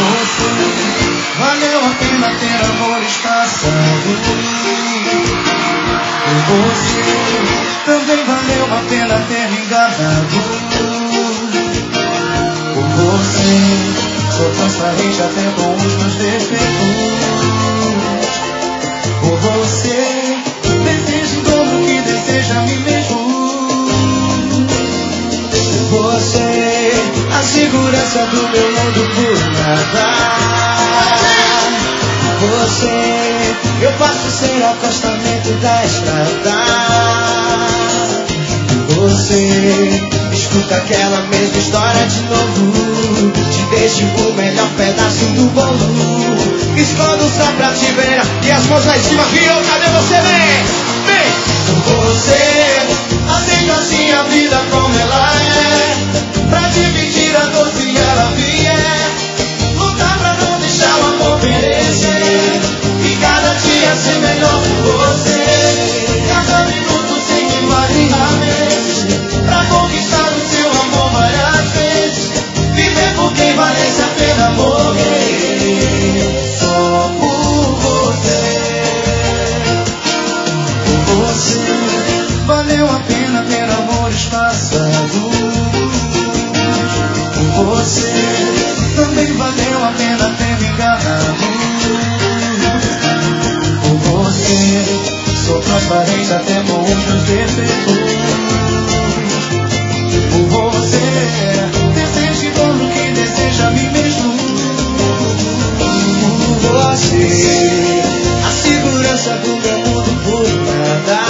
você, valeu a pena ter amores passados. Por você, também valeu a pena ter me enganado. Por você, sou transparente até com os meus defeitos. Por você, desejo o dobro que deseja a mim mesmo. Por você, a segurança do meu mundo por nada. Por você, eu passo ser o acostamento da estrada. Por você, escuta aquela mesma história de novo. Te deixo o melhor pedaço do bolo. Escondo só pra te ver. E as mãos lá em cima, Rio, cadê você? Vem, vem. Por você, aceito assim a vida como ela é. Pra dividir a dor se ela vier. Lutar pra não deixar o amor perecer. E cada dia ser melhor por você. Cada minuto sem que vale a vez. Pra conquistar o seu amor várias vezes. Viver por quem valesse a pena morrer. Só por você. Por você, valeu a pena ter amores passados. Por você, também valeu a pena ter me enganado. Por você, sou transparente até com os meus defeitos. Por você, desejo o dono que deseja a mim mesmo. Por você, a segurança do meu mundo por nada.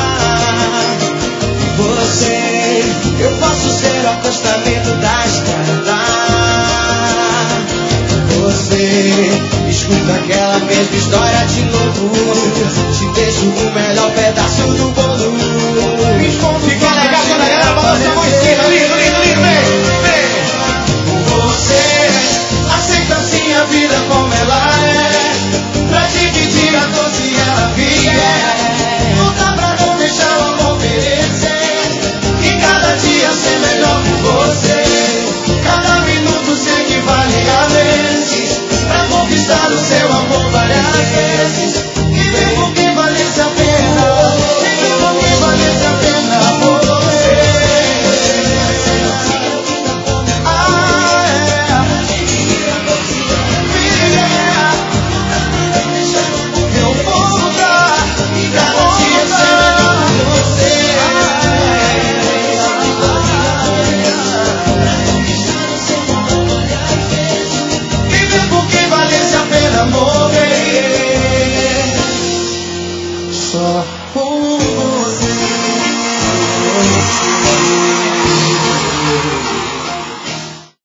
Por você, eu posso ser o acostamento da estrada. Você, escuta aquela mesma história de novo. Te deixo o melhor pedaço do bolo. Fica legal quando a galera balança a mão em cima. Lindo, lindo, lindo, vem. Você, aceita assim a vida como ela é. Pra dividir a dor se ela vier. Lutar pra não deixar o amor perecer. E cada dia ser melhor por você. Cada minuto sei que vale a vezes. Pra conquistar o seu amor várias vezes. Viver por quem valesse a pena. Viver por quem valesse a pena por você. Ah, é. Eu vou mudar. E cada dia ser melhor por você. Viver por quem valesse a pena morrer. Só por você.